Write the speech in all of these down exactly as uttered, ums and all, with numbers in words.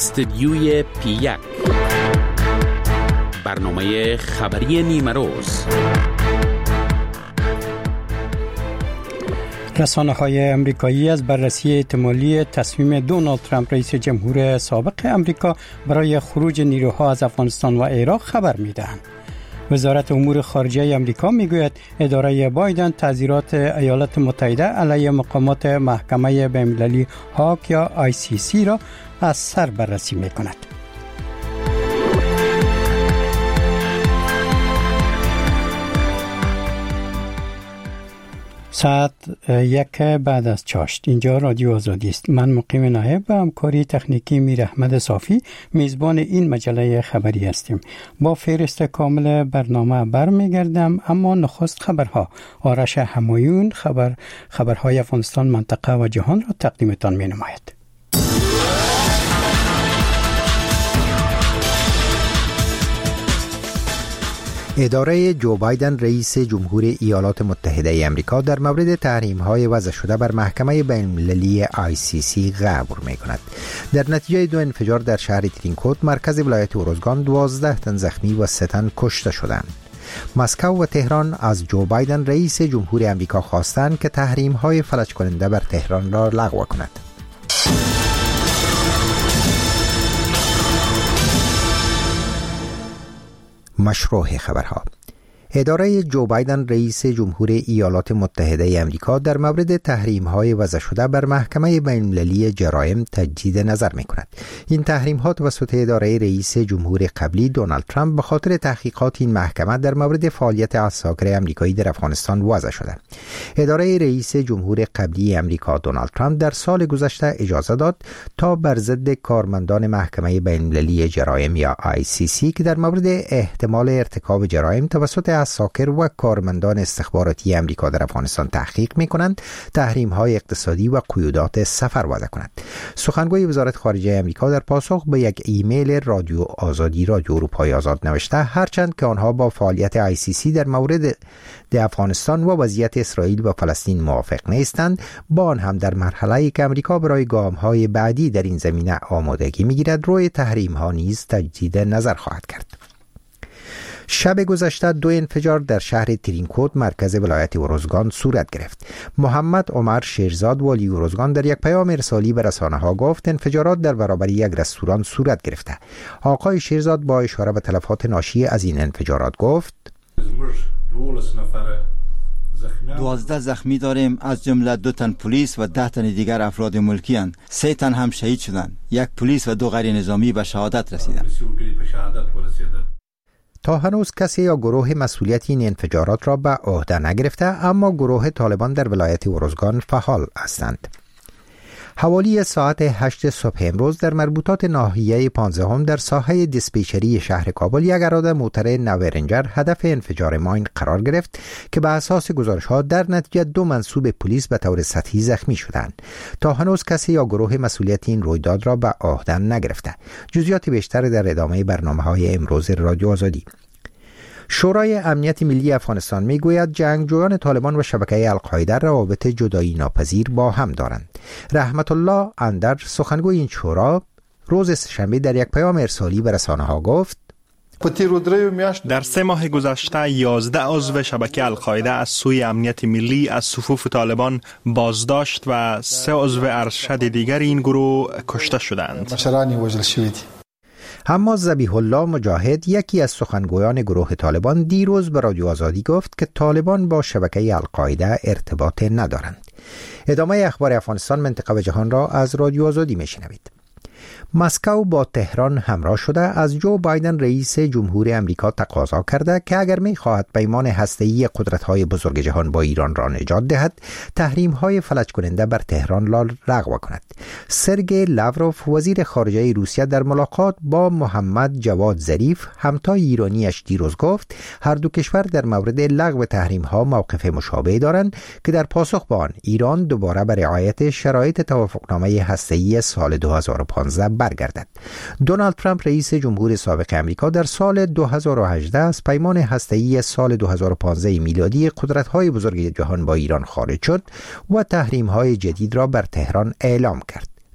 استدیوی پی یک، برنامه خبری نیمه روز. رسانه‌های آمریکایی از بررسی احتمالی تصمیم دونالد ترامپ رئیس جمهور سابق آمریکا برای خروج نیروها از افغانستان و عراق خبر می‌دهند. وزارت امور خارجه آمریکا میگوید اداره بایدن تعزیرات ایالات متحده علیه مقامات محکمه بین‌المللی هاگ یا آی سی سی را از سر بررسی می‌کند. ساعت یک بعد از چاشت. اینجا رادیو آزادی است. من مقیم نایب و همکاری تکنیکی میر احمد صافی میزبان این مجله خبری هستیم. با فهرست کامل برنامه برمیگردم، اما نخست خبرها. آرش همایون خبر خبرهای افغانستان، منطقه و جهان را تقدیمتان می نماید. اداره جو بایدن رئیس جمهور ایالات متحده آمریکا در مورد تحریم‌های وضع شده بر محکمه بین‌المللی آی سی سی غور می‌کند. در نتیجه دو انفجار در شهر ترینکوت مرکز ولایت اوروزگان دوازده تن زخمی و سه تن کشته شدند. مسکو و تهران از جو بایدن رئیس جمهور آمریکا خواستند که تحریم‌های فلج کننده بر تهران را لغو کند. مشروع خبرها. اداره جو بایدن رئیس جمهور ایالات متحده آمریکا در مورد تحریم‌های وضع شده بر محکمه بین‌المللی جرایم تجدید نظر می‌کند. این تحریم‌ها توسط اداره رئیس جمهور قبلی دونالد ترامپ به خاطر تحقیقات این محکمه در مورد فعالیت عساکر آمریکایی در افغانستان وضع شده. اداره رئیس جمهور قبلی آمریکا دونالد ترامپ در سال گذشته اجازه داد تا بر ضد کارمندان محکمه بین‌المللی جرایم یا آی سی سی که در مورد احتمال ارتکاب جرایم توسط عساکر و کارمندان استخباراتی آمریکا در افغانستان تحقیق می‌کنند، تحریم‌های اقتصادی و قیودات سفر وضع کنند. سخنگوی وزارت خارجه آمریکا در پاسخ به یک ایمیل رادیو آزادی رادیو اروپای آزاد نوشته هرچند که آنها با فعالیت آی سی سی در مورد افغانستان و وضعیت اسرائیل و فلسطین موافق نیستند، با آن هم در مرحله‌ای که آمریکا برای گام‌های بعدی در این زمینه آمادگی می‌گیرد، روی تحریم‌ها نیز تجدید نظر خواهد کرد. شب گذشته دو انفجار در شهر ترینکوت مرکز ولایت اوروزگان صورت گرفت. محمد عمر شیرزاد والی اوروزگان در یک پیام ارسالی به رسانه‌ها گفت انفجارات در برابر یک رستوران صورت گرفته. آقای شیرزاد با اشاره به تلفات ناشی از این انفجارات گفت دوازده زخمی داریم، از جمله دو تن پلیس و ده تن دیگر افراد ملکی اند. سه تن هم شهید شدند. یک پلیس و دو غیر نظامی به شهادت رسیدند. تا هنوز کسی یا گروه مسئولیت این انفجارات را به عهده نگرفته، اما گروه طالبان در ولایت اوروزگان فعال هستند. حوالی ساعت هشت صبح امروز در مربوطات ناحیه پانزدهم در ساحه دیسپیچری شهر کابل یک اراده موتر نورنجر هدف انفجار ماین قرار گرفت که به اساس گزارش‌ها در نتیجه دو منصوب پلیس به طور سطحی زخمی شدند. تا هنوز کسی یا گروه مسئولیت این رویداد را به عهده نگرفته. جزئیات بیشتر در ادامه برنامه‌های امروز رادیو آزادی. شورای امنیت ملی افغانستان میگوید جنگجویان طالبان و شبکه القاعده روابط جدایی ناپذیر با هم دارند. رحمت الله اندر سخنگوی این شورا روز سه‌شنبه در یک پیام ارسالی به رسانه‌ها گفت در سه ماه گذشته یازده عضو شبکه القاعده از سوی امنیت ملی از صفوف طالبان بازداشت و سه عضو ارشد دیگر این گروه کشته شدند. اما ذبیح الله مجاهد یکی از سخنگویان گروه طالبان دیروز به رادیو آزادی گفت که طالبان با شبکه القاعده ارتباط ندارند. ادامه اخبار افغانستان، منطقه و جهان را از رادیو آزادی میشنوید. مسکو با تهران همراه شده از جو بایدن رئیس جمهور آمریکا تقاضا کرده که اگر می‌خواهد پیمان هسته‌ای قدرت‌های بزرگ جهان با ایران را نجات دهد، تحریم‌های فلج کننده بر تهران را لغو کند. سرگئی لاوروف وزیر خارجه روسیه در ملاقات با محمد جواد ظریف همتای ایرانیش دیروز گفت هر دو کشور در مورد لغو تحریم‌ها موقف مشابه دارند که در پاسخ به آن ایران دوباره بر رعایت شرایط توافقنامه هسته‌ای سال دو هزار و پانزده برگردد. دونالد ترامپ رئیس جمهور سابق آمریکا در سال دو هزار و هجده از پیمان هسته‌ای سال دو هزار و پانزده میلادی قدرت‌های بزرگ جهان با ایران خارج شد و تحریم‌های جدید را بر تهران اعلام کرد.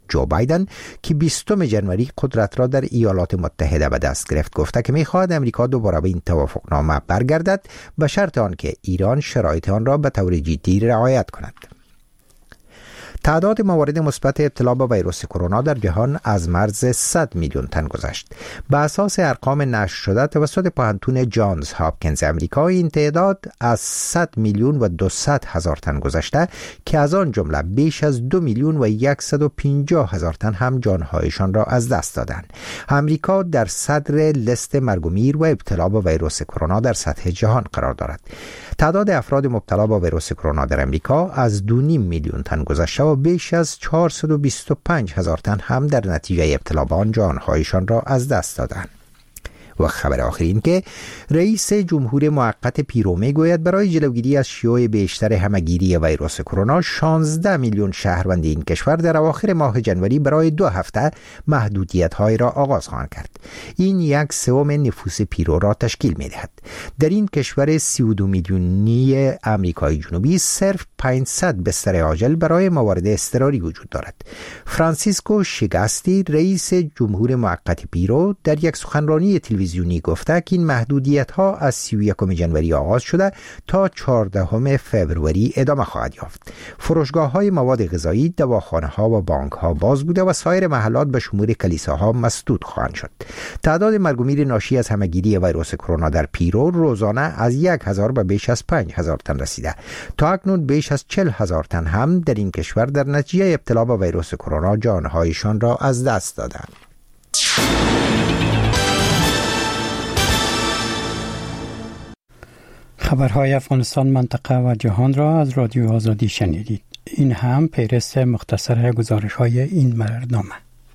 جو بایدن که بیستم ژانویه قدرت را در ایالات متحده به دست گرفت گفته که می‌خواهد امریکا دوباره به این توافقنامه برگردد به شرط آنکه ایران شرایط آن را به طور جدی رعایت کند. تعداد موارد مثبت ابتلا به ویروس کرونا در جهان از مرز صد میلیون تن گذشت. به اساس ارقام نشر شده توسط پانتون جانز هاپکینز امریکا، این تعداد از صد میلیون و دویست هزار تن گذشته که از آن جمله بیش از دو میلیون و صد و پنجاه هزار تن هم جانهایشان را از دست دادند. امریکا در صدر لیست مرگ و میر و ابتلا به ویروس کرونا در سطح جهان قرار دارد. تعداد افراد مبتلا به ویروس کرونا در امریکا از دو و نیم میلیون تن گذشته و بیش از چهارصد و بیست و پنج هزار تن هم در نتیجه ابتلا به آن جانهایشان را از دست دادند. و خبر آخر این که رئیس جمهور موقت پیرو میگوید برای جلوگیری از شیوع بیشتر همهگیری ویروس کرونا شانزده میلیون شهروند این کشور در اواخر ماه جنوری برای دو هفته محدودیت‌های را آغاز خواهند کرد. این یک سوم نفوس پیرو را تشکیل می‌دهد. در این کشور سی و دو میلیونی آمریکای جنوبی صرف پانصد بستر عاجل برای موارد اضطراری وجود دارد. فرانسیسکو شیگاستی رئیس جمهور موقت پیرو در یک سخنرانی تلویزیونی گفته که این محدودیت‌ها از سی و یکم ژانویه آغاز شده تا چهاردهم فوریه ادامه خواهد یافت. فروشگاه‌های مواد غذایی، دواخانه‌ها و بانک‌ها باز بوده و سایر محلات به شمول کلیساها مسدود خواهند شد. تعداد مرگ و میر ناشی از همهگیری ویروس کرونا در پیرو روزانه از یک هزار به بیش از پنج هزار تن رسیده. تا اکنون بیش از چهل هزار تن هم در این کشور در نتیجه ابتلا به ویروس کرونا جانهایشان را از دست دادند. خبرهای افغانستان، منطقه و جهان را از رادیو آزادی شنیدید. این هم پیرست مختصر گزارش‌های این برنامه.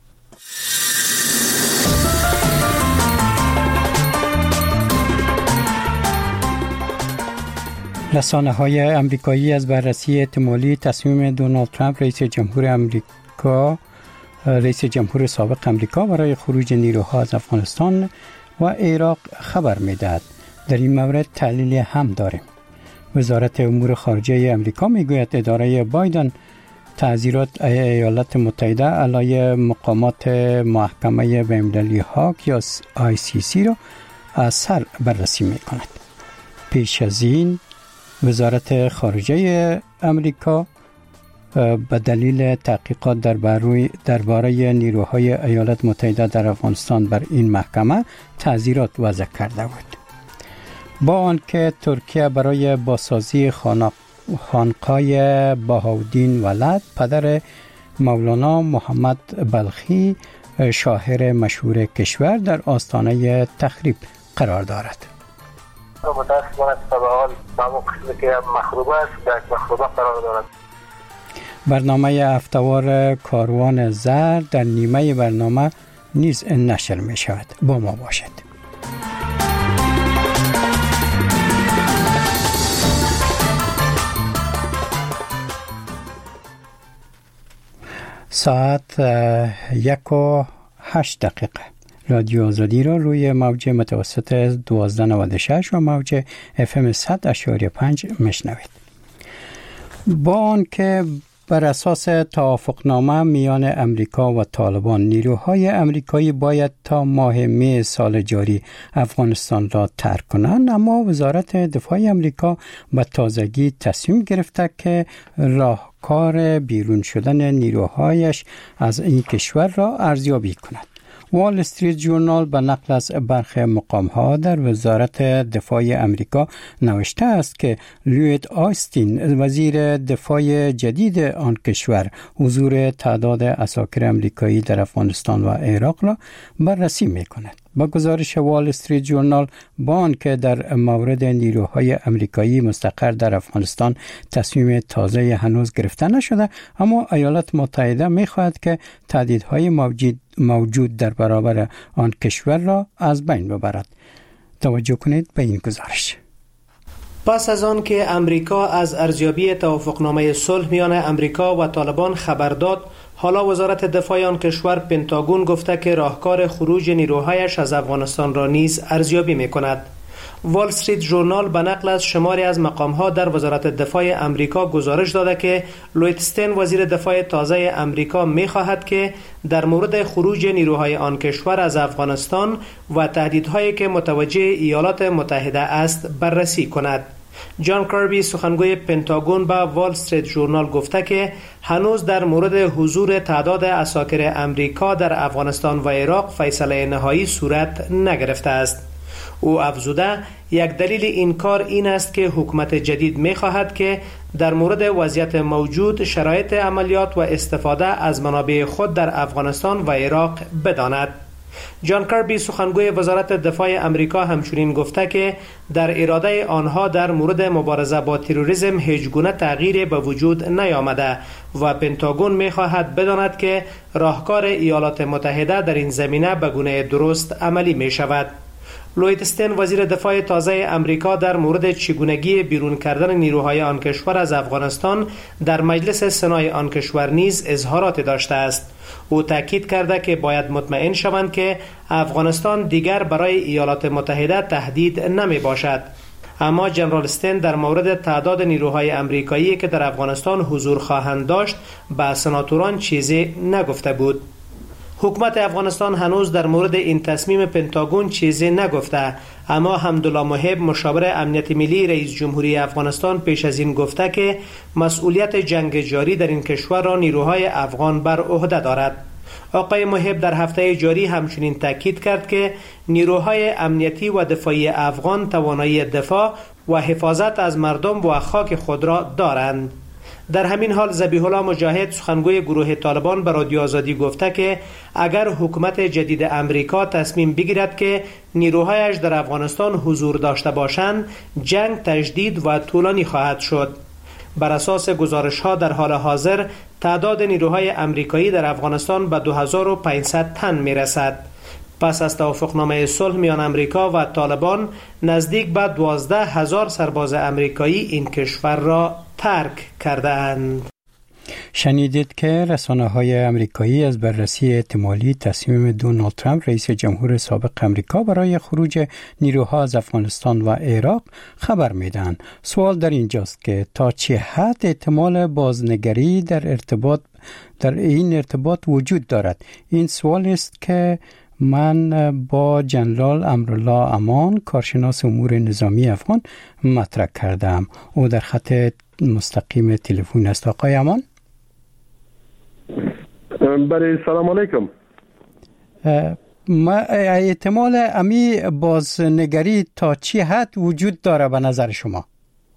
رسانه‌های امریکایی از بررسی احتمالی تصمیم دونالد ترامپ رئیس جمهور امریکا رئیس جمهور سابق امریکا برای خروج نیروها از افغانستان و عراق خبر می‌دهد. در این مورد تحلیل هم داریم. وزارت امور خارجه امریکا میگوید اداره بایدن تعزیرات ایالات متحده علیه مقامات محکمه بین‌المللی هاگ یا آی سی سی را از سر بررسی میکند. پیش از این وزارت خارجه امریکا به دلیل تحقیقات درباره نیروهای ایالات متحده در افغانستان بر این محکمه تعزیرات وضع کرده بود. با آنکه ترکیه برای بازسازی خانقاه بهاءالدین ولد پدر مولانا محمد بلخی شاعر مشهور کشور در آستانه تخریب قرار دارد. متاسفانه به حال با قسمی که مخروبه است در مخروبه قرار دارد. برنامه هفته‌وار کاروان زر در نیمه برنامه نیز نشر می شود. با ما باشد. ساعت یک و هشت دقیقه. رادیو آزادی را روی موج متوسط دوازده نود و شش و موج اف ام صد اشاری پنج میشنوید. با آنکه بر اساس توافقنامه میان امریکا و طالبان نیروهای امریکایی باید تا ماه می سال جاری افغانستان را ترک کنند، اما وزارت دفاع امریکا به تازگی تصمیم گرفته که راهکار بیرون شدن نیروهایش از این کشور را ارزیابی کند. وال استریت جورنال به نقل از برخی مقام‌ها در وزارت دفاع امریکا نوشته است که لوید آستین وزیر دفاع جدید آن کشور حضور تعداد عساکر امریکایی در افغانستان و عراق را بررسی می‌کند. با گزارش وال استریت جورنال، با آنکه در مورد نیروهای امریکایی مستقر در افغانستان تصمیم تازه هنوز گرفته نشده، اما ایالات متحده می‌خواهد که تهدیدهای موجود موجود در برابر آن کشور را از بین ببرد. توجه کنید به این گزارش. پس از آن که امریکا از ارزیابی توافقنامه صلح میان امریکا و طالبان خبر داد، حالا وزارت دفاع آن کشور پنتاگون گفته که راهکار خروج نیروهایش از افغانستان را نیز ارزیابی می‌کند. وال استریت ژورنال به نقل از شماری از مقام‌ها در وزارت دفاع امریکا گزارش داده که لوید استین وزیر دفاع تازه امریکا می‌خواهد که در مورد خروج نیروهای آن کشور از افغانستان و تهدیدهایی که متوجه ایالات متحده است بررسی کند. جان کربی سخنگوی پنتاگون به وال استریت ژورنال گفته که هنوز در مورد حضور تعداد عساکر امریکا در افغانستان و عراق فیصله نهایی صورت نگرفته است. او افزوده یک دلیل این کار این است که حکومت جدید می خواهد که در مورد وضعیت موجود شرایط عملیات و استفاده از منابع خود در افغانستان و عراق بداند. جان کربی سخنگوی وزارت دفاع امریکا همچنین گفته که در اراده آنها در مورد مبارزه با تروریسم هیچ گونه تغییری به وجود نیامده و پنتاگون می خواهد بداند که راهکار ایالات متحده در این زمینه به گونه درست عملی می شود. لوید استین وزیر دفاع تازه امریکا در مورد چگونگی بیرون کردن نیروهای آن کشور از افغانستان در مجلس سنای آن کشور نیز اظهارات داشته است. او تاکید کرده که باید مطمئن شوند که افغانستان دیگر برای ایالات متحده تهدید نمی باشد. اما جنرال استین در مورد تعداد نیروهای امریکایی که در افغانستان حضور خواهند داشت به سناتوران چیزی نگفته بود. حکومت افغانستان هنوز در مورد این تصمیم پنتاگون چیزی نگفته، اما حمدالله محب مشاور امنیت ملی رئیس جمهوری افغانستان پیش از این گفته که مسئولیت جنگ جاری در این کشور را نیروهای افغان بر عهده دارد. آقای محب در هفته جاری همچنین تاکید کرد که نیروهای امنیتی و دفاعی افغان توانایی دفاع و حفاظت از مردم و خاک خود را دارند. در همین حال ذبیح الله مجاهد سخنگوی گروه طالبان به رادیو آزادی گفته که اگر حکومت جدید امریکا تصمیم بگیرد که نیروهایش در افغانستان حضور داشته باشند، جنگ تجدید و طولانی خواهد شد. بر اساس گزارش‌ها در حال حاضر تعداد نیروهای امریکایی در افغانستان به دو هزار و پانصد تن میرسد. پس از توافقنامه صلح میان امریکا و طالبان نزدیک به دوازده هزار سرباز امریکایی این کشور را ترک کردند. شنیدید که رسانه‌های امریکایی از بررسی احتمالی تصمیم دونالد ترامپ رئیس جمهور سابق امریکا برای خروج نیروها از افغانستان و عراق خبر میدن. سوال در اینجاست که تا چه حد احتمال بازنگری در ارتباط در این ارتباط وجود دارد؟ این سوال است که من با جنرال امرالله امان کارشناس امور نظامی افغان مطرح کردم. او در خط مستقیم تلفن است. آقای امان، برای سلام علیکم. ما احتمال امی بازنگری تا چی حد وجود داره به نظر شما؟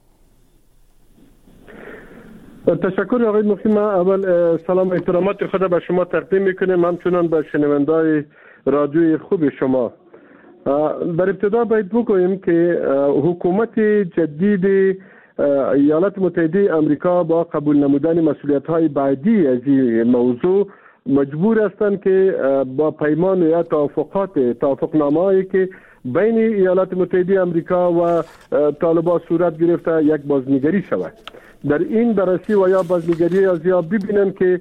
تشکر آقای مفتی. من اول سلام احترامات خود به شما تقدیم میکنم، همچنان به شنوندای رادیوی خوب شما. در ابتدا باید بگوییم که حکومت جدید ایالات متحده امریکا با قبول نمودن مسئولیت‌های بعدی از این موضوع مجبور هستند که با پیمان یا توافقات توافقنامه‌ای که بین ایالات متحده امریکا و طالبان صورت گرفته یک بازنگری شود. در این بررسی و یا بازنگری از یا ببینن که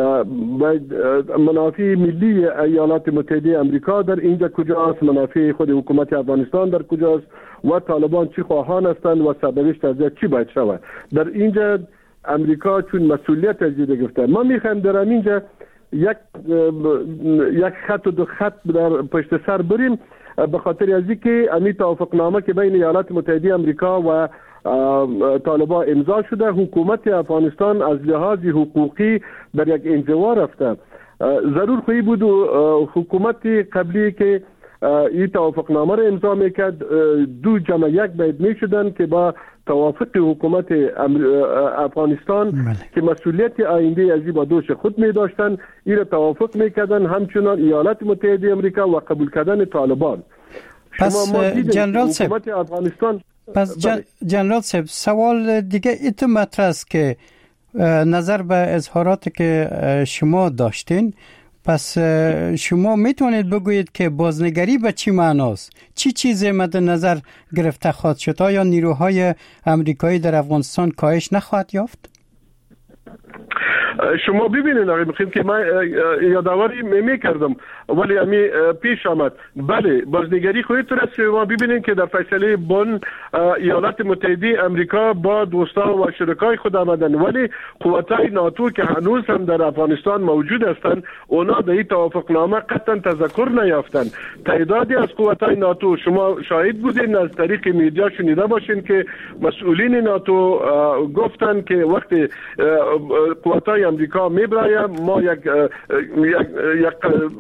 منافع ملی ایالات متحده امریکا در اینجا کجاست، منافع خود حکومت افغانستان در کجاست و طالبان چی خواهان هستند و سرنوشت از چی باید شود. در اینجا امریکا چون مسئولیت از این گرفته. ما میخوایم در اینجا یک یک خط و دو خط در پشت سر بریم، به خاطر از اینکه امی توافقنامه که بین ایالات متحده امریکا و طالبان امضا شده، حکومت افغانستان از لحاظ حقوقی در یک انزوا رفته. ضرور خواهی بود حکومت قبلی که این توافقنامه را امضا میکرد دو جمع یک باید میشدن که با توافق حکومت افغانستان مله. که مسئولیت آینده از این با دوش خود می داشتن، این را توافق میکردن، همچنان ایالات متحده امریکا و قبول کردن طالبان. پس جنرال حکومت افغانستان پس جن... جنرال صاحب سوال دیگه ایتو مطرح است که نظر به اظهاراتی که شما داشتین، پس شما میتونید بگویید که بازنگری به چی معناست؟ چی چیزی مد نظر گرفته خواهد شد؟ آیا نیروهای امریکایی در افغانستان کاهش نخواهد یافت؟ شما ببینید آقای مخیم که من یادآوری میکردم ولی امی پیش آمد. بله بازنگری خودتون است که ما ببینید که در فیصله بن ایالات متحده امریکا با دوستان و شرکای خود آمدن، ولی قوتای ناتو که هنوز هم در افغانستان موجود هستند اونا به این توافقنامه قطعا تذکر نیافتند. تعدادی از قوتای ناتو شما شاهد بودین، از طریق میدیا شنیده باشین که مسئولین ناتو گفتن که وقتی قوتای امریکا میبراید ما یک یک یک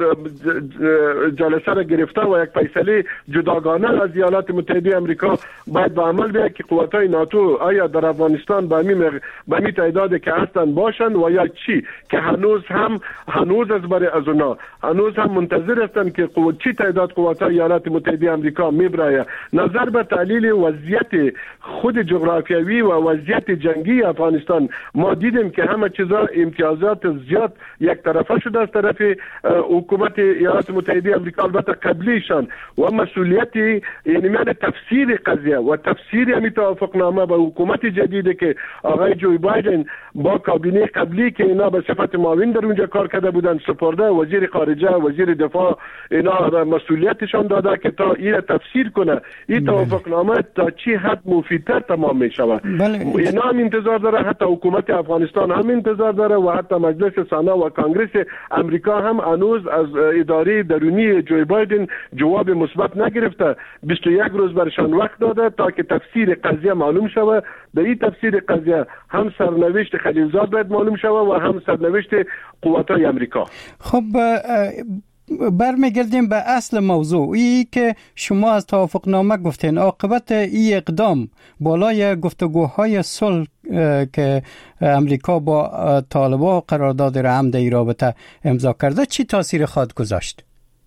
جلسه را گرفته و یک فیصله جداگانه از ایالات متحده امریکا باید به عمل بیاید که قوتای ناتو آیا در افغانستان به می به می تعدادی که هستن باشند و یا چی، که هنوز هم هنوز از برای از اونا هنوز هم منتظر هستند که قوت چی تعداد قوتای ایالات متحده امریکا میبراید. نظر به تحلیل وضعیت خود جغرافیایی و وضعیت جنگی افغانستان ما دیدیم که همه چیزا امتیازات زیاد یک طرفه شده از طرف حکومت ایالات متحده امریکا، البته قبلیشان، و مسئولیت یعنی من تفسیر قضیه و تفسیر همین توافقنامه با حکومت جدیدی که آقای جو بایدن با کابینه قبلی که اینا به صفت معاون در اونجا کار کرده بودن سپرده وزیر خارجه وزیر دفاع اینا مسئولیتشان داده که تا این تفسیر کنه این توافقنامه تا چی حد مفیدتر تمام می شود. اینا هم انتظار داره، حتی حکومت افغانستان هم انتظار داره و حتی مجلس سنا و کانگرس امریکا هم هنوز از اداره درونی جو بایدن جواب مثبت نگرفته. بیست و یک روز برشان وقت داده تا که تفسیر قضیه معلوم شود. به این تفسیر قضیه هم سرنوشت خلیلزاد باید معلوم شود و هم سرنوشت قوت‌های امریکا. خب برمیگردیم به اصل موضوع، ای که شما از توافقنامه گفتین عاقبت این اقدام بالای گفتگوهای صلح که امریکا با طالبان قرارداد رحم در این رابطه امضا کرده چی تاثیر خواهد گذاشت؟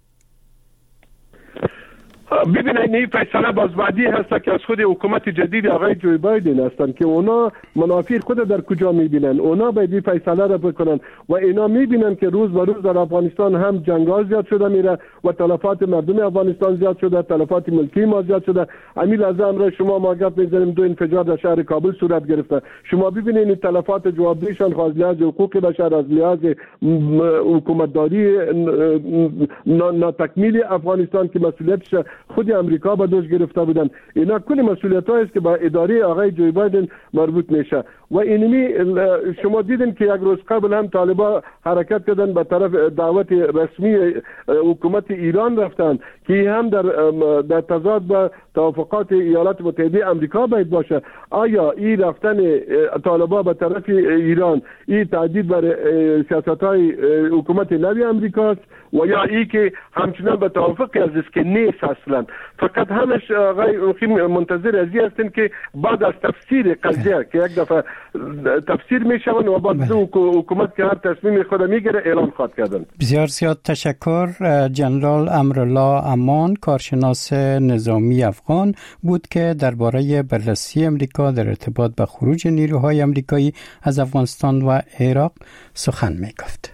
ببینید این فیصله بازبعدی هست که از خود حکومت جدید آقای جو بایدن هستند که اونا منافع خود در کجا میبینن، اونا باید این فیصله را بکنن و اینا میبینن که روز به روز در افغانستان هم جنگ‌ها زیاد شده میره و تلفات مردم افغانستان زیاد شده، تلفات ملکی ما زیاد شده. همین لحظه امروز شما ما گفت می‌زنیم دو انفجار در شهر کابل صورت گرفته. شما ببینید این تلفات جوابدهشان خواست لحاظ حقوق بشر از لحاظ حکومتداری ناتکمیل افغانستان که مسئولیتش خود امریکا به دوش گرفته بودن. اینا کلی مسئولیت هایی است که با اداره آقای جو بایدن مربوط میشه و اینمی شما دیدین که یک روز قبل هم طالبان حرکت کردن به طرف دعوت رسمی حکومت ایران رفتن که هم در در تضاد با توافقات ایالات متحده امریکا باید باشه. آیا این رفتن طالبان به طرف ایران این تهدید بر سیاست‌های حکومت نوی امریکاست و یا ای که همچنان به توافق از است که نیست اصلا؟ فقط همش آقای منتظر از این هستن که بعد از تفسیر قضیه که یک دفعه تفسیر میشون و بعد حکومت که هر تصمیم خود میگیره اعلام خواهد کردن. بسیار زیاد تشکر. جنرال امرالله امان کارشناس نظامی افغان بود که درباره بررسی امریکا در ارتباط به خروج نیروهای امریکایی از افغانستان و عراق سخن میگفت.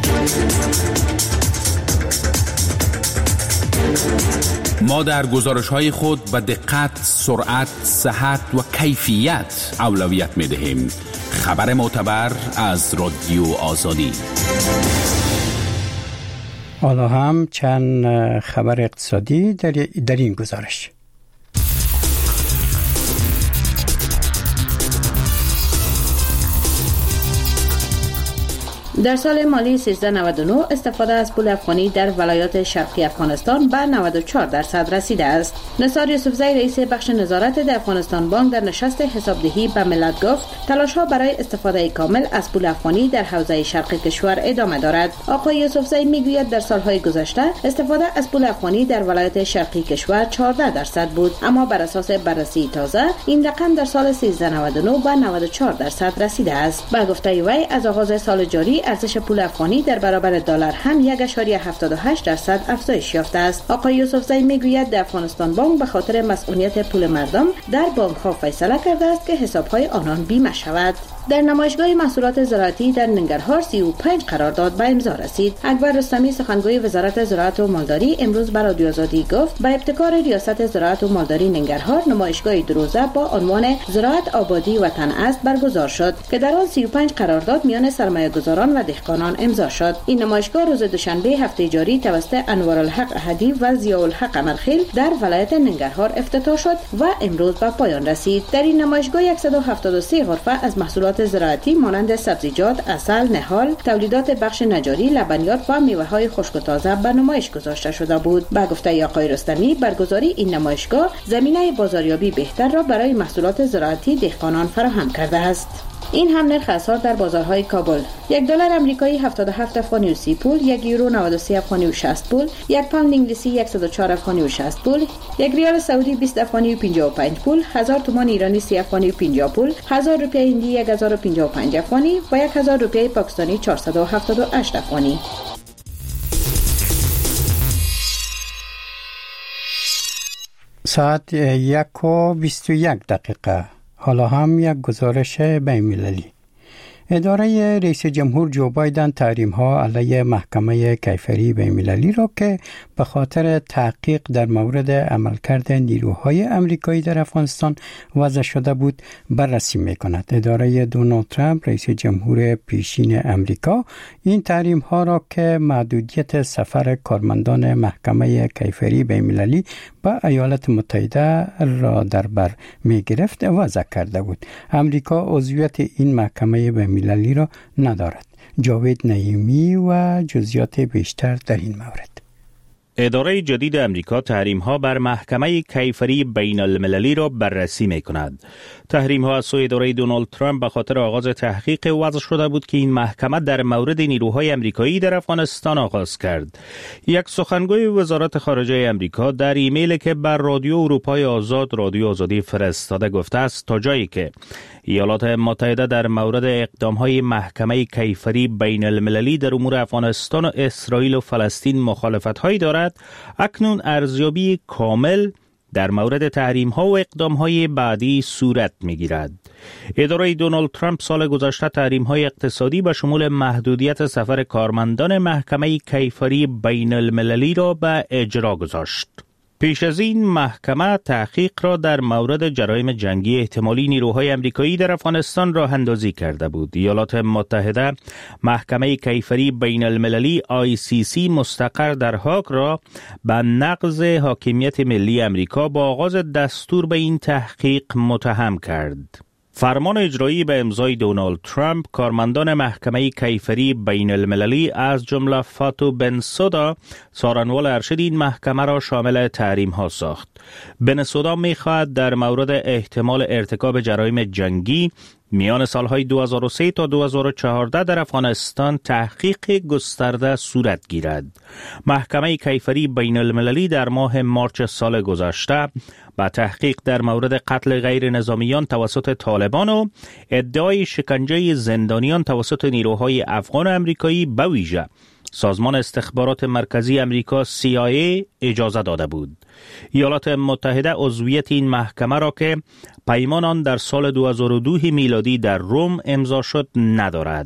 ما در گزارش‌های خود به دقت، سرعت، صحت و کیفیت اولویت می‌دهیم. خبر معتبر از رادیو آزادی. حالا هم چند خبر اقتصادی در, در این گزارش. در سال مالی سیزده نود و نه استفاده از پول افغانی در ولایات شرقی افغانستان به نود و چهار درصد رسیده است. نثار یوسفزی رئیس بخش نظارت در افغانستان بانک در نشست حسابدهی به ملت گفت تلاش‌ها برای استفاده کامل از پول افغانی در حوزه شرقی کشور ادامه دارد. آقای یوسفزی میگوید در سالهای گذشته استفاده از پول افغانی در ولایات شرقی کشور چهارده درصد بود، اما بر اساس بررسی تازه این رقم در سال سیزده نود و نه به نود و چهار درصد رسیده است. به گفته وی از آغاز سال جاری ارزش پول افغانی در برابر دلار هم یک ممیز هفتاد و هشت درصد افزایش یافته است. آقای یوسفزی میگوید در افغانستان بانک به خاطر مسئولیت پول مردم در بانک ها فیصله کرده است که حساب های آنان بیمه شود. در نمایشگاه محصولات زراعتی در ننگرهار سی و پنج قرارداد به امضا رسید. اکبر رستمی سخنگوی وزارت زراعت و مالداری امروز به رادیو آزادی گفت به ابتکار ریاست زراعت و مالداری ننگرهار نمایشگاه دو روزه با عنوان زراعت آبادی وطن است برگزار شد که در آن سی و پنج قرارداد میان سرمایه‌گذاران و دهقانان امضا شد. این نمایشگاه روز دوشنبه هفته جاری توسط انوارالحق احدی و ضیاءالحق امرخیل در ولایت ننگرهار افتتاح شد و امروز به پایان رسید. در این نمایشگاه صد و هفتاد و سه غرفه از محصولات زراعتی مانند سبزیجات، عسل، نهال، تولیدات بخش نجاری، لبنیات و میوه‌های خشک و تازه به نمایش گذاشته شده بود. با گفته آقای رستمی، برگزاری این نمایشگاه زمینه بازاریابی بهتر را برای محصولات زراعتی دهقانان فراهم کرده است. این هم نرخ اسعار در بازارهای کابل: یک دلار آمریکایی هفتاد و هفت افغانی و سی پول، یک یورو نود و سه افغانی و شصت پول، یک پوند انگلیسی صد و چهار افغانی و شصت پول، یک ریال سعودی بیست افغانی و پنجاه و پنج پول، هزار تومان ایرانی سی افغانی و پنجاه پول، هزار روپیه هندی یک هزار و پنجاه و پنج افغانی و یک هزار روپیه پاکستانی چهارصد و هفتاد و هشت افغانی. ساعت یک و بیست و یک دقیقه. حالا هم یک گزارش بین‌المللی. اداره رئیس جمهور جو بایدن تحریم‌ها علیه محکمه کیفری بین‌المللی را که به خاطر تحقیق در مورد عملکرد نیروهای امریکایی در افغانستان وضع شده بود بررسی می‌کند. اداره دونالد ترامپ رئیس جمهور پیشین امریکا این تحریم‌ها را که محدودیت سفر کارمندان محکمه کیفری بین‌المللی به ایالات متحده را در بر می‌گرفت وضع کرده بود. امریکا عضویت این محکمه بین‌المللی را ندارد. جاوید نعیمی و جزئیات بیشتر در این مورد. اداره جدید امریکا تحریم‌ها بر محکمه کیفری بین المللی را بررسی می‌کند. تحریم‌ها از سوی اداره دونالد ترامپ به خاطر آغاز تحقیق وضع شده بود که این محکمه در مورد نیروهای امریکایی در افغانستان آغاز کرد. یک سخنگوی وزارت خارجه امریکا در ایمیل که بر رادیو اروپای آزاد رادیو آزادی فرستاده گفته است تا جایی که ایالات متحده در مورد اقدام‌های محکمه کیفری بین المللی در امور افغانستان و اسرائیل و فلسطین مخالفت‌هایی دارد، اکنون ارزیابی کامل در مورد تحریم‌ها و اقدام‌های بعدی صورت می‌گیرد. اداره دونالد ترامپ سال گذشته تحریم‌های اقتصادی به شمول محدودیت سفر کارمندان محکمه کیفری بین المللی را به اجرا گذاشت. پیش از این محکمه تحقیق را در مورد جرایم جنگی احتمالی نیروهای امریکایی در افغانستان راه اندازی کرده بود. ایالات متحده محکمه کیفری بین المللی آی سی سی مستقر در هاگ را به نقض حاکمیت ملی امریکا با آغاز دستور به این تحقیق متهم کرد. فرمان اجرایی به امضای دونالد ترامپ کارمندان محکمه کیفری بین المللی از جمله فاتو بنسودا سارنوال ارشد این محکمه را شامل تحریم ها ساخت. بنسودا می خواهد در مورد احتمال ارتکاب جرایم جنگی میان سالهای دو هزار و سه تا دو هزار و چهارده در افغانستان تحقیق گسترده صورت گیرد. محکمه کیفری بین المللی در ماه مارچ سال گذشته با تحقیق در مورد قتل غیر نظامیان توسط طالبان و ادعای شکنجه زندانیان توسط نیروهای افغان و امریکایی به ویژه سازمان استخبارات مرکزی امریکا سی آی ای اجازه داده بود. ایالات متحده عضویت این محکمه را که پیمان آن در سال دو هزار و دو میلادی در روم امضا شد ندارد.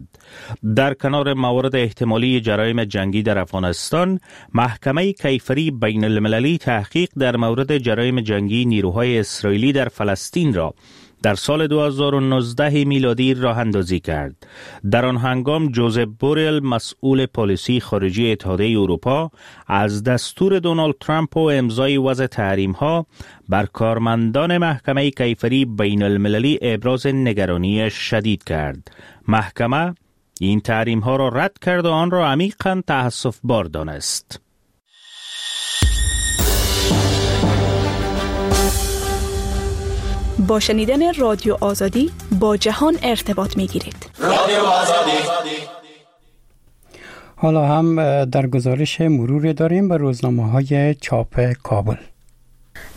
در کنار موارد احتمالی جرایم جنگی در افغانستان، محکمه کیفری بین المللی تحقیق در مورد جرایم جنگی نیروهای اسرائیلی در فلسطین را در سال دو هزار و نوزده میلادی راه اندازی کرد. در آن هنگام جوزف بوریل مسئول پالیسی خارجی اتحادیه اروپا از دستور دونالد ترامپ و امضای وضع تحریم‌ها بر کارمندان محکمه کیفری بین المللی ابراز نگرانی شدید کرد. محکمه این تحریم‌ها را رد کرد و آن را عمیقاً تأسف‌بار دانست. با شنیدن رادیو آزادی با جهان ارتباط می گیرید. رادیو آزادی. حالا هم در گزارش مرور داریم به روزنامه‌های چاپ کابل.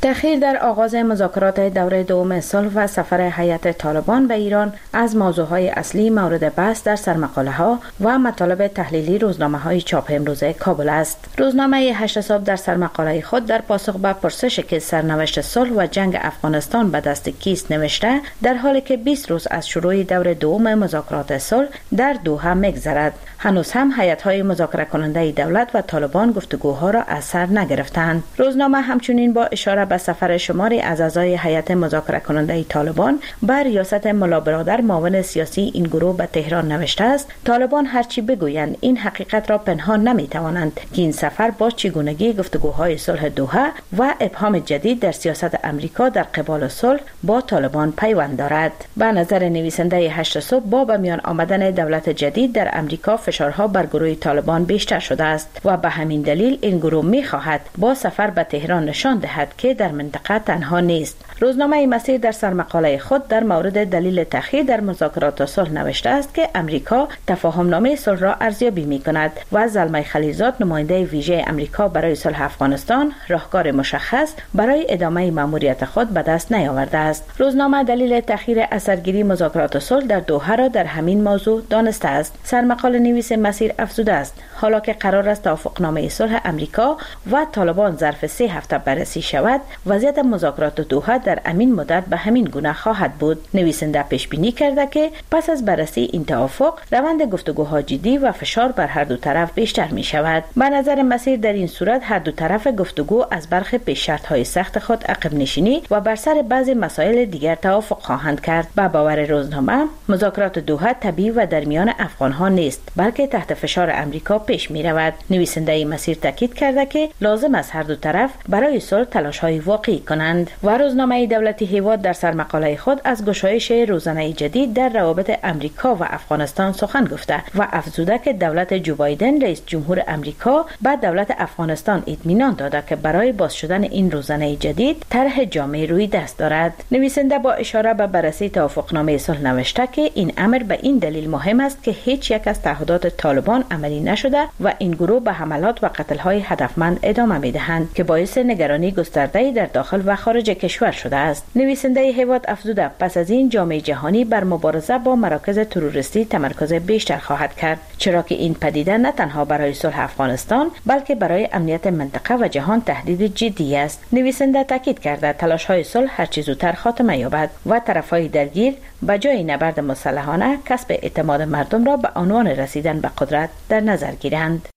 تأخیر در آغاز مذاکرات دوره دوم صلح و سفر هیئت طالبان به ایران از موضوعهای اصلی مورد بحث در سرمقاله‌ها و مطالب تحلیلی روزنامه‌های چاپ امروزه کابل است. روزنامه هشت صبح در سرمقاله خود در پاسخ به پرسش که سرنوشت صلح و جنگ افغانستان به دست کیست نوشته در حالی که بیست روز از شروع دوره دوم مذاکرات صلح در دوحه می‌گذرد، هنوز هم هیئت‌های مذاکره کننده دولت و طالبان گفتگوها را از سر نگرفتند. روزنامه همچنین با اشاره به سفر شماری از اعضای هیئت مذاکره کننده طالبان بر ریاست ملا برادر معاون سیاسی این گروه به تهران نوشته است: طالبان هرچی بگویند این حقیقت را پنهان نمی‌توانند که این سفر با چگونگی گفتگوهای صلح دوحه و ابهام جدید در سیاست امریکا در قبال صلح با طالبان پیوند دارد. به نظر نویسنده هشت صبح با به میان آمدن دولت جدید در امریکا فشارها بر گروه طالبان بیشتر شده است و به همین دلیل این گروه می‌خواهد با سفر به تهران نشان دهد که در منطقه تنها نیست. روزنامه مسیر در سرمقاله خود در مورد دلیل تأخیر در مذاکرات صلح نوشته است که امریکا تفاهم‌نامه صلح را ارزیابی می‌کند و زلمه خلیلزاد نماینده ویژه امریکا برای صلح افغانستان راهکار مشخص برای ادامه مأموریت خود به دست نیاورده است. روزنامه دلیل تأخیر اثرگیری مذاکرات صلح در دوحه را در همین موضوع دانسته است. سرمقاله نویس مسیر افزوده است: حالا که قرار است توافقنامه صلح امریکا و طالبان ظرف سه هفته بررسی شود، وضعیت مذاکرات دوحه در همین مدت به همین گونه خواهد بود. نویسنده پیش بینی کرده که پس از بررسی این توافق روند گفتگوها جدی و فشار بر هر دو طرف بیشتر می شود. به نظر مسیر در این صورت هر دو طرف گفتگو از برخی پیش شرط های سخت خود عقب نشینی و بر سر بعضی مسائل دیگر توافق خواهند کرد. به باور روزنامه مذاکرات دوحه طبیعی و در میان افغان ها نیست، بلکه تحت فشار امریکا پیش می رود. نویسنده مسیر تاکید کرده که لازم است هر دو طرف برای صلح تلاش های واقعی کنند. و روزنامه دولتی هیواد در سرمقاله خود از گشایش روزانه جدید در روابط امریکا و افغانستان سخن گفته و افزوده که دولت جو بایدن رئیس جمهور امریکا به دولت افغانستان اطمینان داده که برای باز شدن این روزانه جدید طرح جامع روی دست دارد. نویسنده با اشاره به بررسی توافقنامه صلح نوشته که این امر به این دلیل مهم است که هیچ یک از تعهدات طالبان عملی نشده و این گروه به حملات و قتل‌های هدفمند ادامه می‌دهند که باعث نگرانی گسترده‌ای در داخل و خارج کشور شده است. نویسنده هیواد افزوده پس از این جامعه جهانی بر مبارزه با مراکز تروریستی تمرکز بیشتر خواهد کرد، چرا که این پدیده نه تنها برای صلح افغانستان بلکه برای امنیت منطقه و جهان تهدید جدی است. نویسنده تاکید کرده تلاش‌های صلح هر چه زودتر خاتمه یابد و طرف‌های درگیر به جای نبرد مسلحانه کسب اعتماد مردم را به عنوان رسیدن به قدرت در نظر گیرند.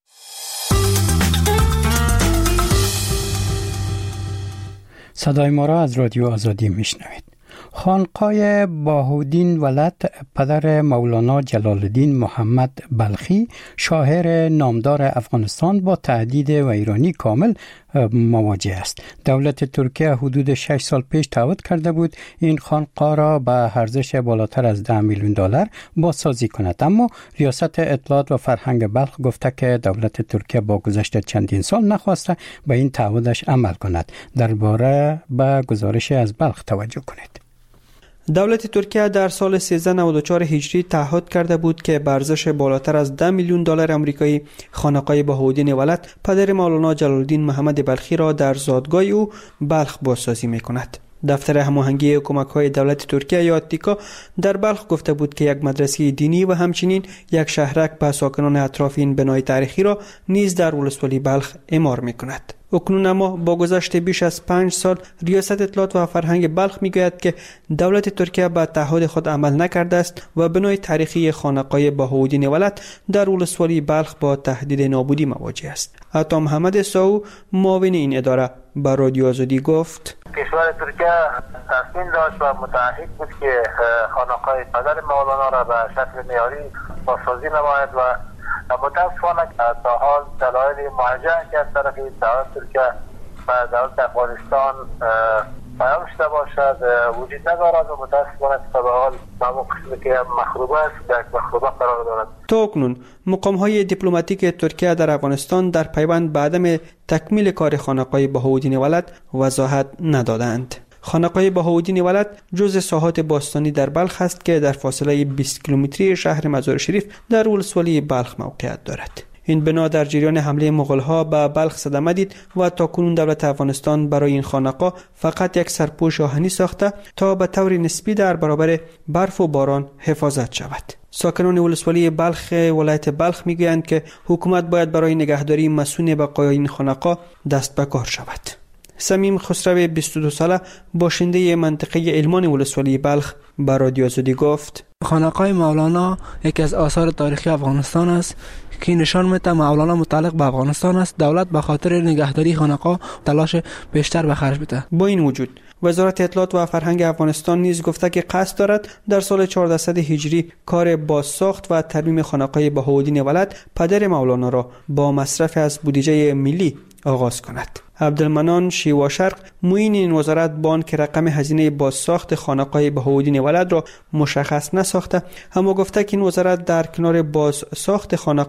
صدای ما را از رادیو آزادی میشنوید. خانقاه بهاءالدین ولد پدر مولانا جلال الدین محمد بلخی شاعر نامدار افغانستان با تهدید ویرانی کامل مواجه است. دولت ترکیه حدود شش سال پیش تعهد کرده بود این خانقاه را به ارزش بالاتر از ده میلیون دلار بازسازی کند، اما ریاست اطلاعات و فرهنگ بلخ گفته که دولت ترکیه با گذشت چندین سال نخواسته به این تعهدش عمل کند. درباره به گزارش از بلخ توجه کنید. دولت ترکیه در سال سیزده نود و چهار هجری تعهد کرده بود که به ارزش بالاتر از ده میلیون دلار آمریکایی خانقاه بهاءالدین ولد پدر مولانا جلال الدین محمد بلخی را در زادگاه او بلخ بازسازی می‌کند. دفتر هماهنگی کمک‌های دولت ترکیه یا آتیکا در بلخ گفته بود که یک مدرسه دینی و همچنین یک شهرک به ساکنان اطراف این بنای تاریخی را نیز در ولسوالی بلخ اعمار می‌کند. اکنون اما با گذشت بیش از پنج سال ریاست اطلاعات و فرهنگ بلخ میگوید که دولت ترکیه به تعهد خود عمل نکرده است و بنای تاریخی خانقاه بهاءالدین ولد در ولسوالی بلخ با تهدید نابودی مواجه است. عطا محمد ساو معاون این اداره به رادیو آزادی گفت کشور ترکیه تصمیم داشت و متعهد بود که خانقاه پدر مولانا را به شکل معیاری بازسازی نماید و متاسفانه تا حال دلایل موجه که از طرف دولت ترکیه و دولت افغانستان بیان شده باشد وجود ندارد و متاسفانه تا به حال همون قسمی که مخروبه است در مخروبه قرار دارد. تا اکنون مقام‌های دیپلماتیک ترکیه در افغانستان در پیوند به عدم تکمیل کار خانقاه بهاءالدین ولد وضاحت ندادند. خانقاه بهاءالدین ولد جزء ساحات باستانی در بلخ است که در فاصله بیست کیلومتری شهر مزار شریف در ولسوالی بلخ موقعیت دارد. این بنا در جریان حمله مغول‌ها به بلخ صدمه دید و تاکنون دولت افغانستان برای این خانقاه فقط یک سرپوش آهنی ساخته تا به طور نسبی در برابر برف و باران حفاظت شود. ساکنان ولسوالی بلخ ولایت بلخ میگویند که حکومت باید برای نگهداری مسئول بقای این خانقاه دست به کار شود. سمیم خسرو بیست و دو ساله باشنده منطقه علمان ولسوالی بلخ به رادیو آزادی گفت: خانقاه مولانا یکی از آثار تاریخی افغانستان است که نشان میده مولانا متعلق به افغانستان است. دولت به خاطر نگهداری خانقاه تلاش بیشتر به خرج بده. با این وجود وزارت اطلاعات و فرهنگ افغانستان نیز گفته که قصد دارد در سال چهاردهصد هجری کار بازساخت و ترمیم خانقاه بهاءالدین ولد پدر مولانا را با مصرف از بودجه ملی آغاز کند. عبدالمنان شیوا شرق معین این وزارت بان که رقم هزینه بازساخت خانقاه بهاءالدین ولد را مشخص نساخته، اما گفته که این وزارت در کنار بازساخت خانقاه